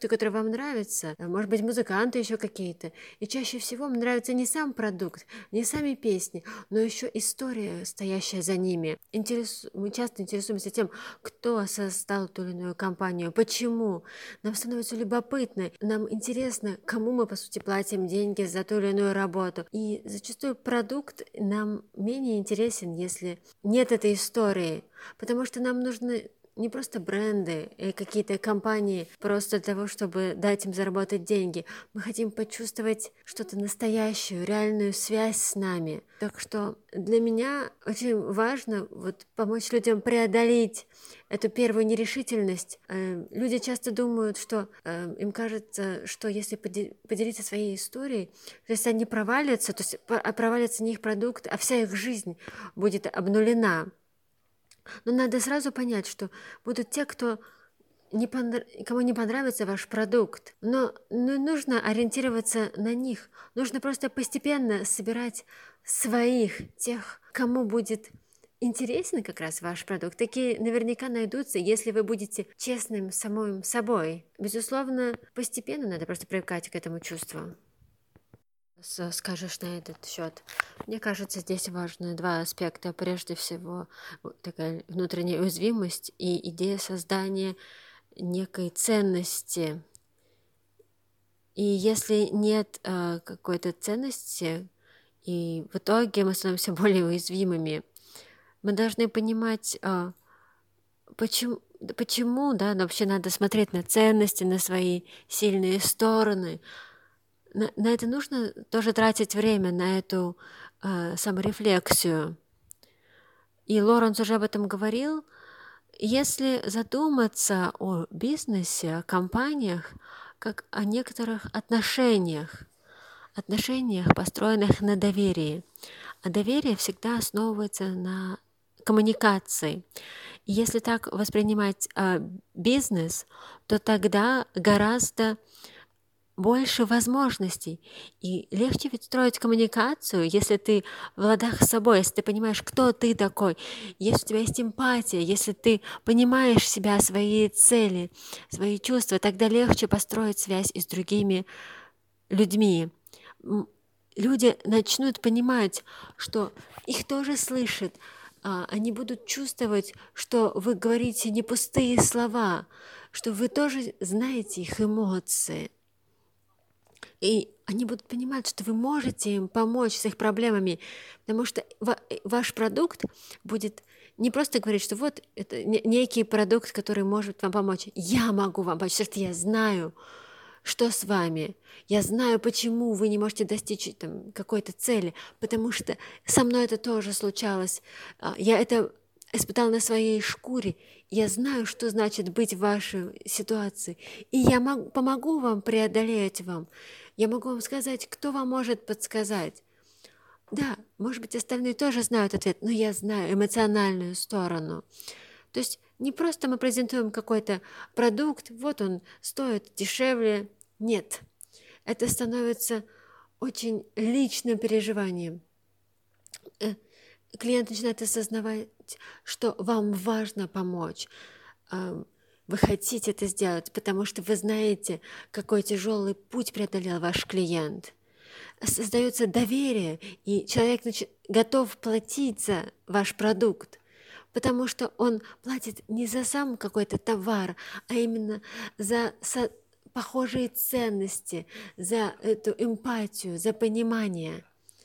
продукты, которые вам нравятся, может быть, музыканты еще какие-то. И чаще всего вам нравится не сам продукт, не сами песни, но еще история, стоящая за ними. Интерес... Мы часто интересуемся тем, кто создал ту или иную компанию, почему. Нам становится любопытно, нам интересно, кому мы, по сути, платим деньги за ту или иную работу. И зачастую продукт нам менее интересен, если нет этой истории, потому что нам нужны не просто бренды и какие-то компании просто для того, чтобы дать им заработать деньги. Мы хотим почувствовать что-то настоящую, реальную связь с нами. Так что для меня очень важно вот помочь людям преодолеть эту первую нерешительность. Люди часто думают, что им кажется, что если поделиться своей историей, если они провалятся, то есть провалится не их продукт, а вся их жизнь будет обнулена. Но надо сразу понять, что будут те, кто не понрав... кому не понравится ваш продукт. Но, но нужно ориентироваться на них. Нужно просто постепенно собирать своих, тех, кому будет интересен как раз ваш продукт. Такие наверняка найдутся, если вы будете честным самим собой. Безусловно, постепенно надо просто привыкать к этому чувству. Скажешь на этот счет? Мне кажется, здесь важны два аспекта. Прежде всего, такая внутренняя уязвимость и идея создания некой ценности. И если нет э, какой-то ценности, и в итоге мы становимся более уязвимыми, мы должны понимать, э, почему, почему, да, вообще надо смотреть на ценности, на свои сильные стороны. На, на это нужно тоже тратить время, на эту э, саморефлексию. И Лоренс уже об этом говорил. Если задуматься о бизнесе, о компаниях, как о некоторых отношениях, отношениях, построенных на доверии. А доверие всегда основывается на коммуникации. И если так воспринимать э, бизнес, то тогда гораздо больше возможностей. И легче ведь строить коммуникацию, если ты в ладах с собой, если ты понимаешь, кто ты такой, если у тебя есть эмпатия, если ты понимаешь себя, свои цели, свои чувства, тогда легче построить связь и с другими людьми. Люди начнут понимать, что их тоже слышат, они будут чувствовать, что вы говорите не пустые слова, что вы тоже знаете их эмоции. И они будут понимать, что вы можете им помочь с их проблемами, потому что ваш продукт будет не просто говорить, что вот это некий продукт, который может вам помочь. Я могу вам помочь, потому что я знаю, что с вами. Я знаю, почему вы не можете достичь там, какой-то цели, потому что со мной это тоже случалось. Я это испытала на своей шкуре. Я знаю, что значит быть в вашей ситуации. И я могу, помогу вам преодолеть вам. Я могу вам сказать, кто вам может подсказать. Да, может быть, остальные тоже знают ответ, но я знаю эмоциональную сторону. То есть не просто мы презентуем какой-то продукт, вот он стоит дешевле. Нет, это становится очень личным переживанием. Клиент начинает осознавать, что вам важно помочь. Вы хотите это сделать, потому что вы знаете, какой тяжелый путь преодолел ваш клиент. Создается доверие, и человек значит, готов платить за ваш продукт, потому что он платит не за сам какой-то товар, а именно за со- похожие ценности, за эту эмпатию, за понимание.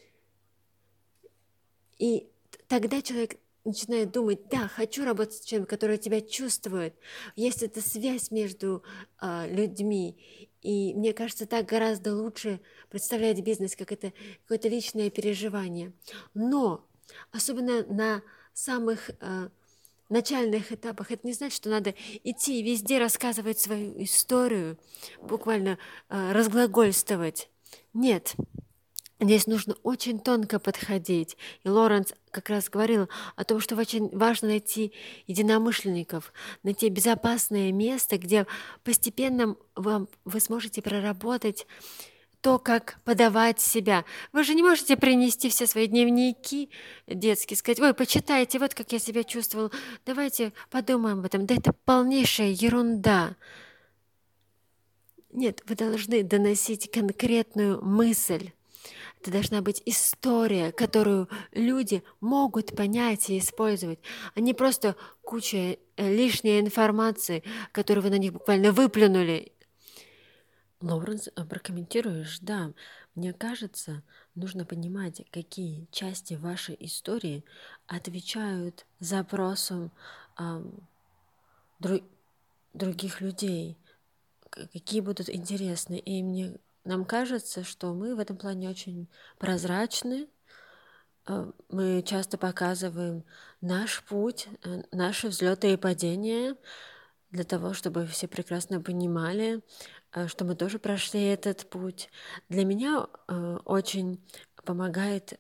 И тогда человек начинает думать, да, хочу работать с человеком, который тебя чувствует. Есть эта связь между э, людьми. И мне кажется, так гораздо лучше представлять бизнес, как это какое-то личное переживание. Но, особенно на самых э, начальных этапах, это не значит, что надо идти везде рассказывать свою историю, буквально э, разглагольствовать. Нет. Здесь нужно очень тонко подходить. И Лоренс как раз говорил о том, что очень важно найти единомышленников, найти безопасное место, где постепенно вам, вы сможете проработать то, как подавать себя. Вы же не можете принести все свои дневники детские, сказать, ой, почитайте, вот как я себя чувствовал, давайте подумаем об этом. Да это полнейшая ерунда. Нет, вы должны доносить конкретную мысль. Это должна быть история, которую люди могут понять и использовать, а не просто куча э, лишней информации, которую вы на них буквально выплюнули. Лоуренс, а, прокомментируешь? Да, мне кажется, нужно понимать, какие части вашей истории отвечают запросам ам, дру- других людей, к- какие будут интересны. И мне нам кажется, что мы в этом плане очень прозрачны. А, Мы часто показываем наш путь, э, наши взлеты и падения, для того, чтобы все прекрасно понимали, э, что мы тоже прошли этот путь. Для меня э, очень помогает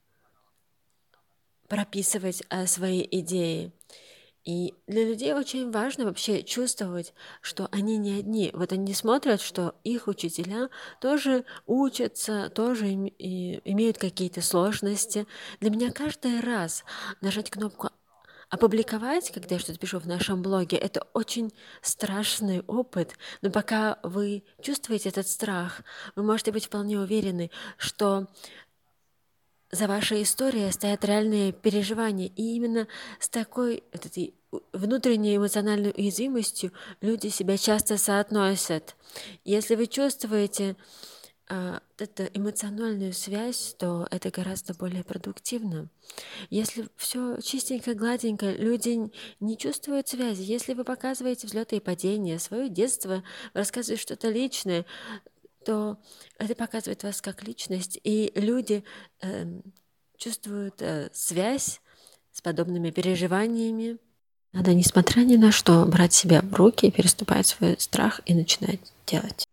прописывать э, свои идеи. И для людей очень важно вообще чувствовать, что они не одни. Вот они смотрят, что их учителя тоже учатся, тоже им- и имеют какие-то сложности. Для меня каждый раз нажать кнопку опубликовать, когда я что-то пишу в нашем блоге, это очень страшный опыт. Но пока вы чувствуете этот страх, вы можете быть вполне уверены, что за вашей историей стоят реальные переживания. И именно с такой вот этой у- внутренней эмоциональной уязвимостью люди себя часто соотносят. Если вы чувствуете а, вот эту эмоциональную связь, то это гораздо более продуктивно. Если все чистенько, гладенько, люди н- не чувствуют связи. Если вы показываете взлеты и падения, свое детство, рассказываете что-то личное, то это показывает вас как личность, и люди эм, чувствуют э, связь с подобными переживаниями. Надо, несмотря ни на что, брать себя в руки, переступать свой страх и начинать делать.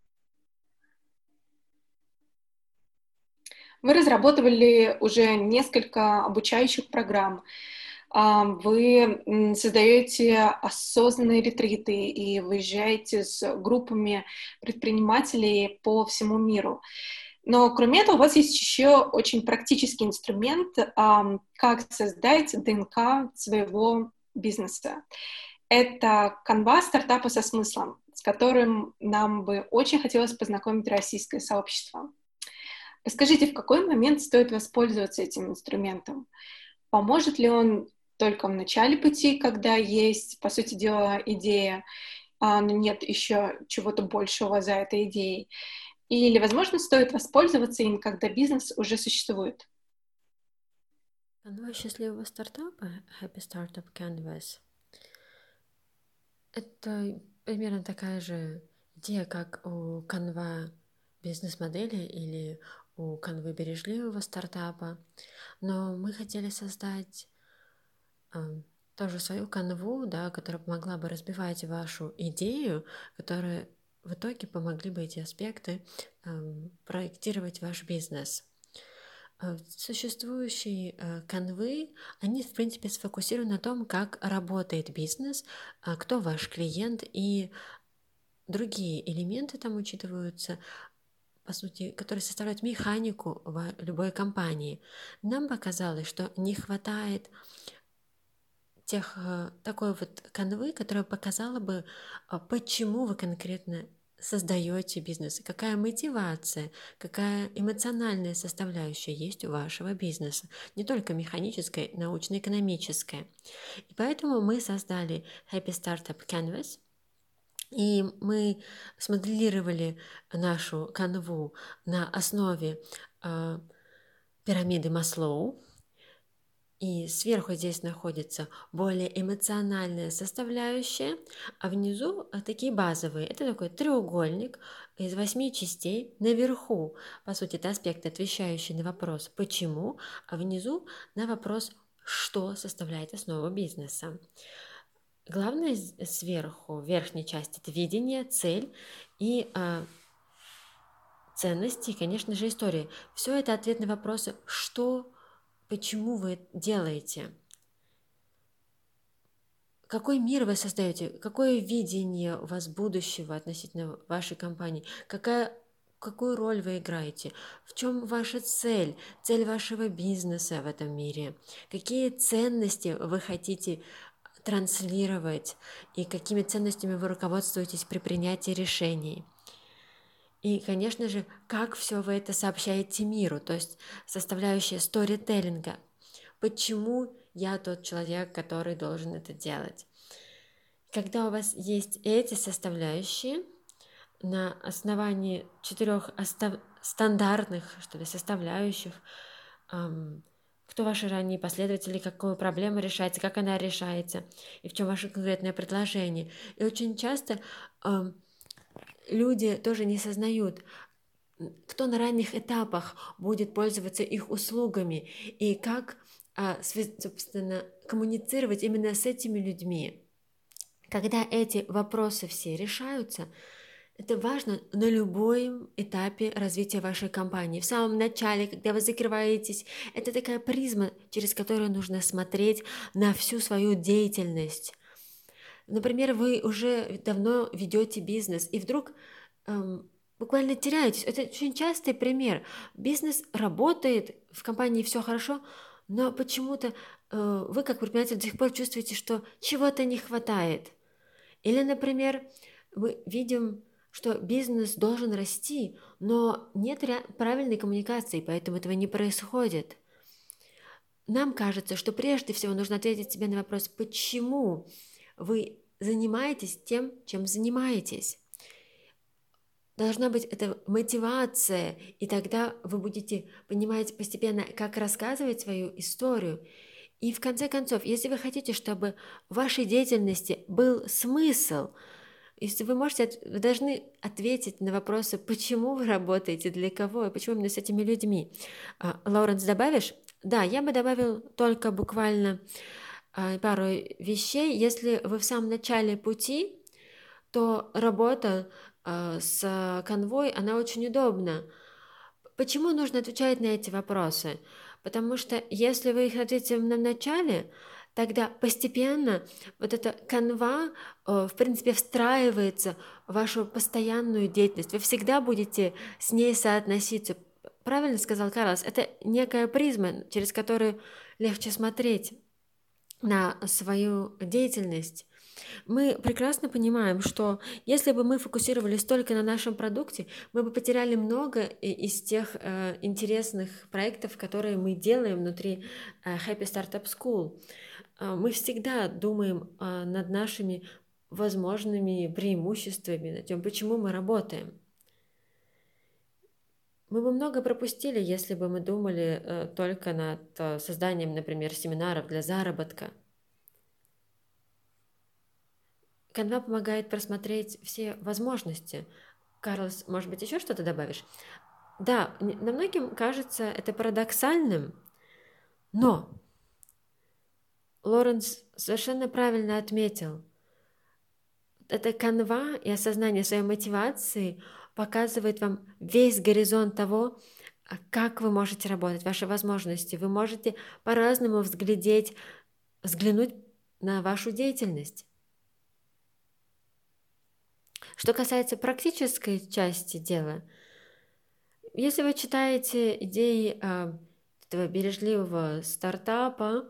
Вы разработали уже несколько обучающих программ. А, Вы м, создаете осознанные ретриты и выезжаете с группами предпринимателей по всему миру. Но кроме этого у вас есть еще очень практический инструмент, ам, как создать ДНК своего бизнеса. Это канва стартапа со смыслом, с которым нам бы очень хотелось познакомить российское сообщество. Расскажите, в какой момент стоит воспользоваться этим инструментом? Поможет ли он только в начале пути, когда есть, по сути дела, идея, а, но нет еще чего-то большего за этой идеей? Или, возможно, стоит воспользоваться им, когда бизнес уже существует? Канва счастливого стартапа, Happy Startup Canvas, это примерно такая же идея, как у канва бизнес-модели или у канвы бережливого стартапа. Но мы хотели создать а, тоже свою канву, да, которая помогла бы разбивать вашу идею, которая в итоге помогли бы эти аспекты ам, проектировать ваш бизнес. А, Существующие э, канвы, они, в принципе, сфокусированы на том, как работает бизнес, а, кто ваш клиент, и другие элементы там учитываются, по сути, которые составляют механику в любой компании. Нам показалось, что не хватает тех, э, такой вот канвы, которая показала бы, а, почему вы конкретно создаете бизнес, и какая мотивация, какая эмоциональная составляющая есть у вашего бизнеса, не только механическая, научно-экономическая. И поэтому мы создали Happy Startup Canvas, и мы смоделировали нашу канву на основе а, пирамиды Маслоу. И сверху здесь находится более эмоциональная составляющая, а внизу а, такие базовые. Это такой треугольник из восьми частей. Наверху, по сути, это аспект, отвечающий на вопрос «почему?», а внизу на вопрос «что составляет основу бизнеса?». Главное с- сверху, в верхней части, это видение, цель и а, ценности, и, конечно же, истории. Все это ответ на вопросы «что?», «почему вы делаете?». Какой мир вы создаете? Какое видение у вас будущего относительно вашей компании? Какая, какую роль вы играете? В чем ваша цель? Цель вашего бизнеса в этом мире? Какие ценности вы хотите транслировать? И какими ценностями вы руководствуетесь при принятии решений? И, конечно же, как все вы это сообщаете миру, то есть составляющая сторителлинга. Почему я тот человек, который должен это делать? Когда у вас есть эти составляющие, на основании четырех остав... стандартных, что ли, составляющих, эм, кто ваши ранние последователи, какую проблему решаете, как она решается, и в чем ваше конкретное предложение. И очень часто эм, люди тоже не сознают, кто на ранних этапах будет пользоваться их услугами и как, а, собственно, коммуницировать именно с этими людьми. Когда эти вопросы все решаются, это важно на любом этапе развития вашей компании. В самом начале, когда вы закрываетесь, это такая призма, через которую нужно смотреть на всю свою деятельность. Например, вы уже давно ведете бизнес, и вдруг эм, буквально теряетесь. Это очень частый пример. Бизнес работает, в компании все хорошо, но почему-то э, вы, как предприниматель, до сих пор чувствуете, что чего-то не хватает. Или, например, мы видим, что бизнес должен расти, но нет правильной коммуникации, поэтому этого не происходит. Нам кажется, что прежде всего нужно ответить себе на вопрос, почему вы занимаетесь тем, чем занимаетесь. Должна быть эта мотивация, и тогда вы будете понимать постепенно, как рассказывать свою историю. И в конце концов, если вы хотите, чтобы в вашей деятельности был смысл, если вы можете, вы должны ответить на вопросы, почему вы работаете, для кого и почему именно с этими людьми. А, Лоуренс, добавишь? Да, я бы добавил только буквально а, пару вещей. Если вы в самом начале пути, то работа а, с конвой, она очень удобна. Почему нужно отвечать на эти вопросы? Потому что если вы их ответите в начале, тогда постепенно вот эта канва, в принципе, встраивается в вашу постоянную деятельность. Вы всегда будете с ней соотноситься. Правильно сказал Карлос, это некая призма, через которую легче смотреть на свою деятельность. Мы прекрасно понимаем, что если бы мы фокусировались только на нашем продукте, мы бы потеряли много из тех э, интересных проектов, которые мы делаем внутри э, Happy Startup School. Э, мы всегда думаем э, над нашими возможными преимуществами, над тем, почему мы работаем. Мы бы много пропустили, если бы мы думали э, только над э, созданием, например, семинаров для заработка. Канва помогает просмотреть все возможности. Карлос, может быть, еще что-то добавишь? Да, на многим кажется это парадоксальным, но Лоуренс совершенно правильно отметил. Эта канва и осознание своей мотивации показывает вам весь горизонт того, как вы можете работать, ваши возможности. Вы можете по-разному взглядеть, взглянуть на вашу деятельность. Что касается практической части дела, если вы читаете идеи э, этого бережливого стартапа,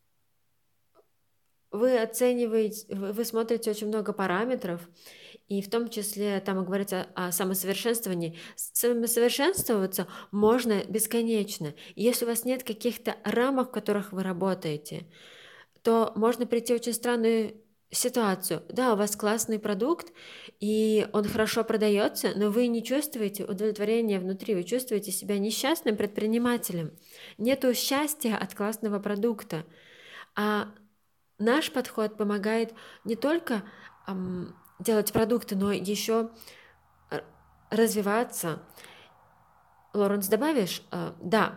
вы оцениваете, вы, вы смотрите очень много параметров, и в том числе там говорится о самосовершенствовании. Самосовершенствоваться можно бесконечно. И если у вас нет каких-то рамок, в которых вы работаете, то можно прийти в очень странную ситуацию. Да, у вас классный продукт, и он хорошо продается, но вы не чувствуете удовлетворения внутри, вы чувствуете себя несчастным предпринимателем. Нету счастья от классного продукта. А наш подход помогает не только эм, делать продукты, но еще развиваться. Лоуренс, добавишь? Э, да.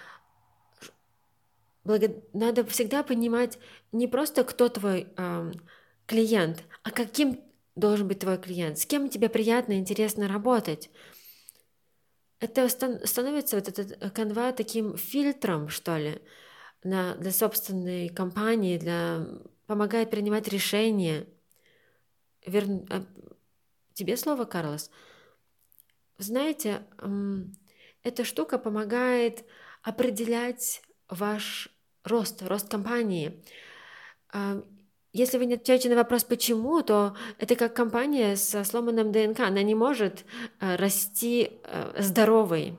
Надо всегда понимать не просто, кто твой э, клиент, а каким должен быть твой клиент, с кем тебе приятно и интересно работать. Это становится вот эта канва таким фильтром, что ли, на, для собственной компании, для, помогает принимать решения. Вер... Тебе слово, Карлос. Знаете, эта штука помогает определять ваш рост, рост компании. Если вы не отвечаете на вопрос «почему?», то это как компания со сломанным ДНК. Она не может э, расти э, здоровой.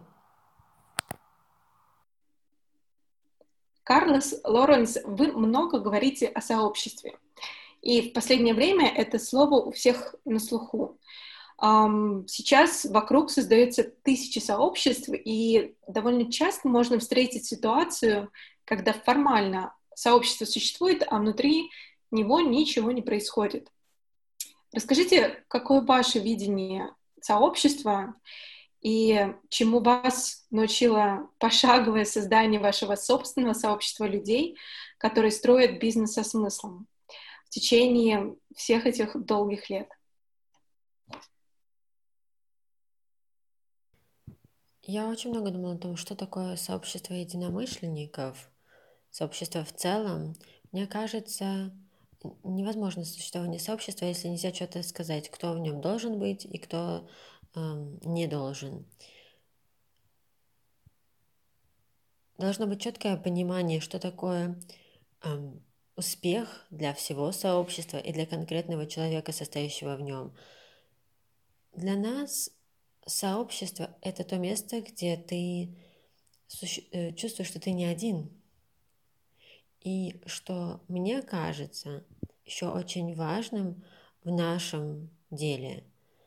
Карлос, Лоренс, вы много говорите о сообществе. И в последнее время это слово у всех на слуху. Сейчас вокруг создаются тысячи сообществ, и довольно часто можно встретить ситуацию, когда формально сообщество существует, а внутри него ничего не происходит. Расскажите, какое ваше видение сообщества и чему вас научило пошаговое создание вашего собственного сообщества людей, которые строят бизнес со смыслом в течение всех этих долгих лет? Я очень много думала о том, что такое сообщество единомышленников, сообщество в целом. Мне кажется, невозможно существование сообщества, если нельзя что-то сказать, кто в нем должен быть и кто эм, не должен. Должно быть четкое понимание, что такое эм, успех для всего сообщества и для конкретного человека, состоящего в нем. Для нас сообщество — это то место, где ты суще- э, чувствуешь, что ты не один. И что мне кажется еще очень важным в нашем деле,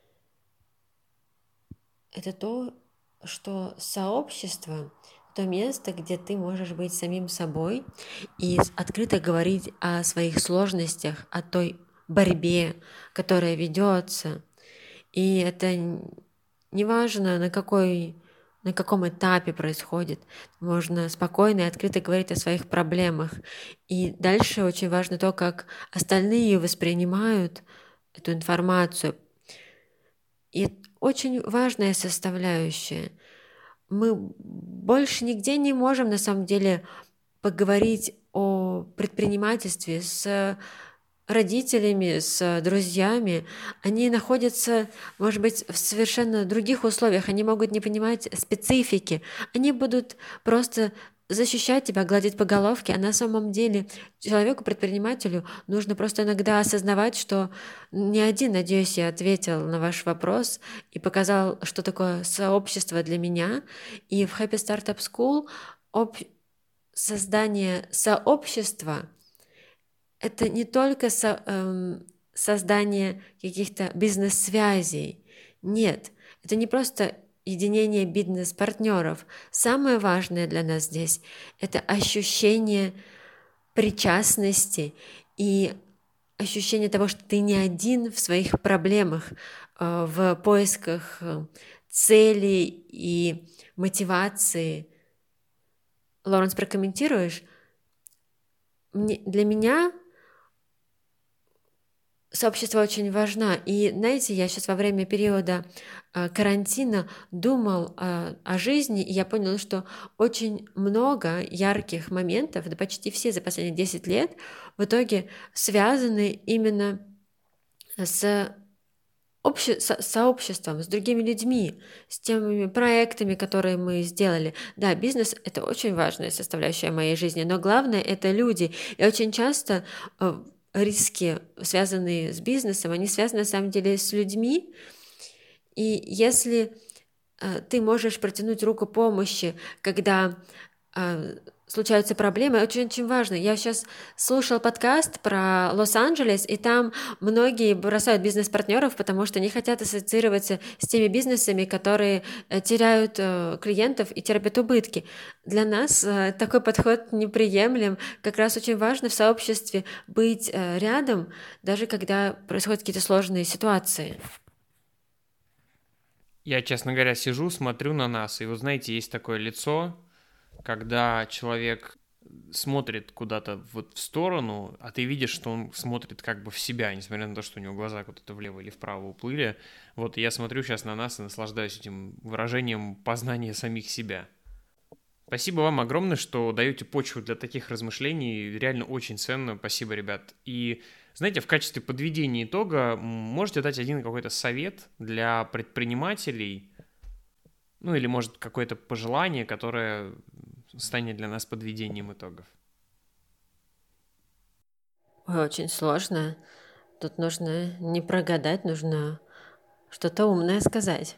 это то, что сообщество — то место, где ты можешь быть самим собой и с- открыто говорить о своих сложностях, о той борьбе, которая ведется. И это н- неважно, на какой, на каком этапе происходит. Можно спокойно и открыто говорить о своих проблемах. И дальше очень важно то, как остальные воспринимают эту информацию. И это очень важная составляющая. Мы больше нигде не можем на самом деле поговорить о предпринимательстве с родителями, с друзьями. Они находятся, может быть, в совершенно других условиях, они могут не понимать специфики, они будут просто защищать тебя, гладить по головке, а на самом деле человеку-предпринимателю нужно просто иногда осознавать, что не один, надеюсь, я ответил на ваш вопрос и показал, что такое сообщество для меня. И в Happy Startup School об... создание сообщества — это не только со- эм, создание каких-то бизнес-связей. Нет, это не просто единение бизнес-партнеров. Самое важное для нас здесь — это ощущение причастности и ощущение того, что ты не один в своих проблемах, э, в поисках э, целей и мотивации. Лоренс, прокомментируешь? Мне- Для меня сообщество очень важно. И знаете, я сейчас во время периода э, карантина думал э, о жизни, и я понял, что очень много ярких моментов, да почти все за последние десять лет, в итоге связаны именно с обще- со- сообществом, с другими людьми, с теми проектами, которые мы сделали. Да, бизнес — это очень важная составляющая моей жизни, но главное — это люди. И очень часто э, риски, связанные с бизнесом, они связаны на самом деле с людьми. И если э, ты можешь протянуть руку помощи, когда э, случаются проблемы, очень-очень важно. Я сейчас слушала подкаст про Лос-Анджелес, и там многие бросают бизнес-партнеров, потому что не хотят ассоциироваться с теми бизнесами, которые э, теряют э, клиентов и терпят убытки. Для нас э, такой подход неприемлем. Как раз очень важно в сообществе быть э, рядом, даже когда происходят какие-то сложные ситуации. Я, честно говоря, сижу, смотрю на нас, и вы знаете, есть такое лицо, когда человек смотрит куда-то вот в сторону, а ты видишь, что он смотрит как бы в себя, несмотря на то, что у него глаза куда-то влево или вправо уплыли. Вот я смотрю сейчас на нас и наслаждаюсь этим выражением познания самих себя. Спасибо вам огромное, что даете почву для таких размышлений. Реально очень ценно. Спасибо, ребят. И знаете, в качестве подведения итога можете дать один какой-то совет для предпринимателей, ну или, может, какое-то пожелание, которое станет для нас подведением итогов. Ой, очень сложно. Тут нужно не прогадать, нужно что-то умное сказать.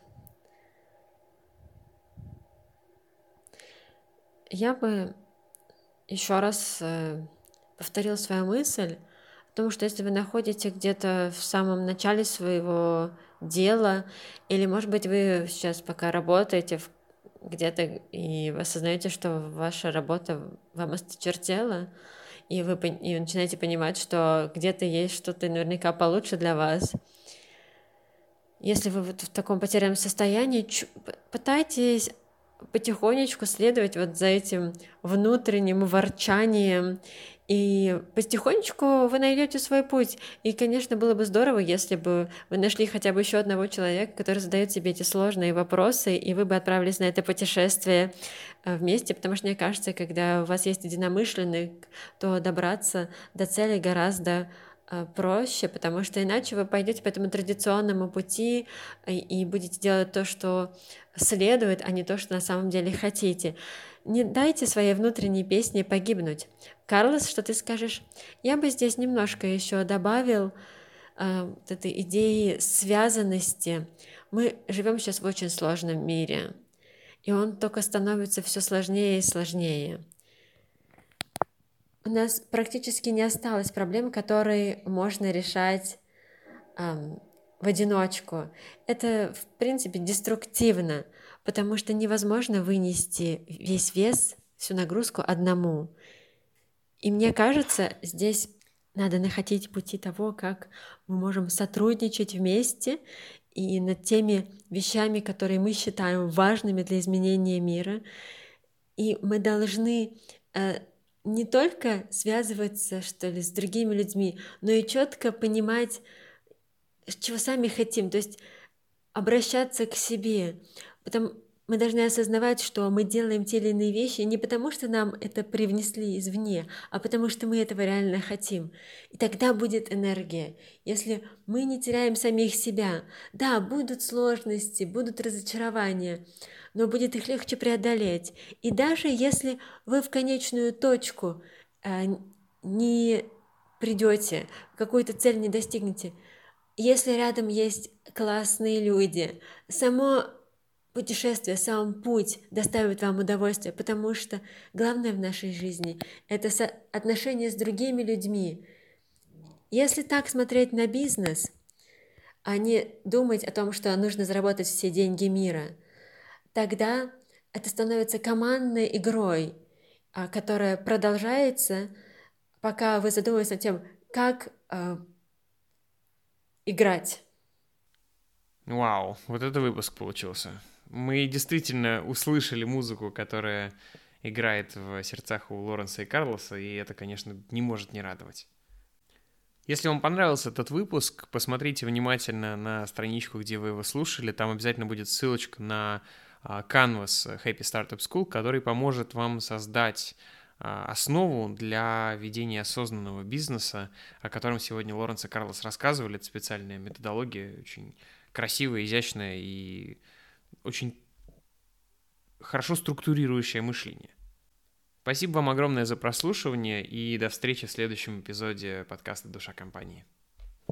Я бы еще раз э, повторил свою мысль о том, что если вы находитесь где-то в самом начале своего дела, или, может быть, вы сейчас пока работаете в- где-то и вы осознаете, что ваша работа вам осточертела, и вы пон- и начинаете понимать, что где-то есть что-то наверняка получше для вас. Если вы вот в таком потерянном состоянии, чу- п- пытайтесь потихонечку следовать вот за этим внутренним ворчанием, и потихонечку вы найдете свой путь. И, конечно, было бы здорово, если бы вы нашли хотя бы еще одного человека, который задает себе эти сложные вопросы, и вы бы отправились на это путешествие э, вместе, потому что мне кажется, когда у вас есть единомышленник, то добраться до цели гораздо э, проще, потому что иначе вы пойдете по этому традиционному пути и, и будете делать то, что следует, а не то, что на самом деле хотите. Не дайте своей внутренней песне погибнуть. Карлос, что ты скажешь? Я бы здесь немножко еще добавил э, вот этой идеи связанности. Мы живем сейчас в очень сложном мире, и он только становится все сложнее и сложнее. У нас практически не осталось проблем, которые можно решать ам, в одиночку. Это, в принципе, деструктивно, потому что невозможно вынести весь вес, всю нагрузку одному. И мне кажется, здесь надо находить пути того, как мы можем сотрудничать вместе и над теми вещами, которые мы считаем важными для изменения мира. И мы должны э, не только связываться, что ли, с другими людьми, но и четко понимать, чего сами хотим, то есть обращаться к себе. Потому мы должны осознавать, что мы делаем те или иные вещи не потому, что нам это привнесли извне, а потому что мы этого реально хотим. И тогда будет энергия. Если мы не теряем самих себя, да, будут сложности, будут разочарования, но будет их легче преодолеть. И даже если вы в конечную точку э, не придете, какую-то цель не достигнете, если рядом есть классные люди, само путешествие, сам путь доставит вам удовольствие, потому что главное в нашей жизни– это со- отношения с другими людьми. Если так смотреть на бизнес, а не думать о том, что нужно заработать все деньги мира, тогда это становится командной игрой, а, которая продолжается, пока вы задумываетесь над тем, как э, играть. Вау, вот это выпуск получился. Мы действительно услышали музыку, которая играет в сердцах у Лоренса и Карлоса, и это, конечно, не может не радовать. Если вам понравился этот выпуск, посмотрите внимательно на страничку, где вы его слушали. Там обязательно будет ссылочка на а, Canvas Happy Startup School, который поможет вам создать а, основу для ведения осознанного бизнеса, о котором сегодня Лоренс и Карлос рассказывали. Это специальная методология, очень красивая, изящная и очень хорошо структурирующее мышление. Спасибо вам огромное за прослушивание и до встречи в следующем эпизоде подкаста «Душа компании».